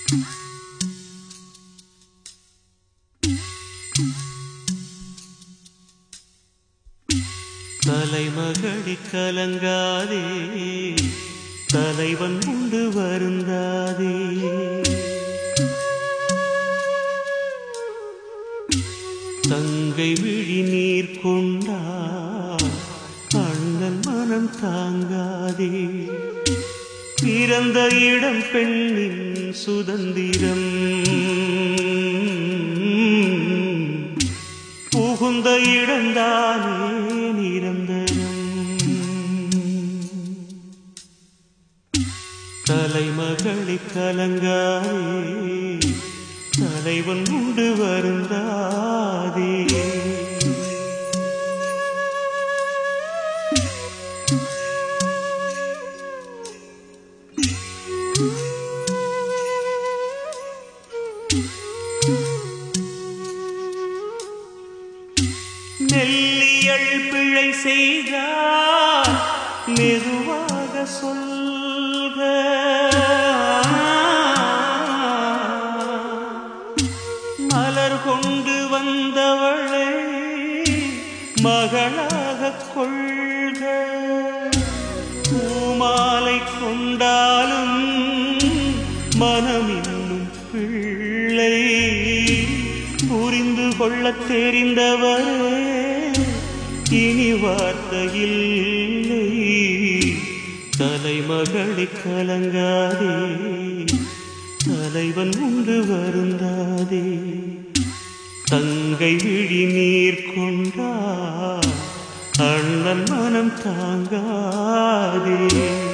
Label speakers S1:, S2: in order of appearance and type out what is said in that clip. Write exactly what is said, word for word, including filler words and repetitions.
S1: தலைமகளி கலங்காதே, தலைவன் உண்டு வருந்தாதே. தங்கை விழி நீர் கொண்டார் அண்ணன் மனம் தாங்காதே. பிறந்த இடம் பெண்ணின் சுதந்திரம், புகுந்த இடம்தானே நிரந்தரம். தலைமகளி கலங்காதே, தலைவன் உண்டு வருந்தாதே. நெல்லியல் பிழை செய்தார் மெதுவாக சொல்க. மலர் கொண்டு வந்தவளை மகளாக கொள்க. பூமாலை கொண்டாலும் மனம் இன்னும் பிள்ளை. புரிந்து கொள்ளத் தெரிந்தவரே இனி வார்த்தையில்லை. தலைமகளி கலங்காதே, தலைவன் உண்டு வருந்தாதே. தங்கை விழி நீர் கொண்டார் அண்ணன் மனம் தாங்காதே.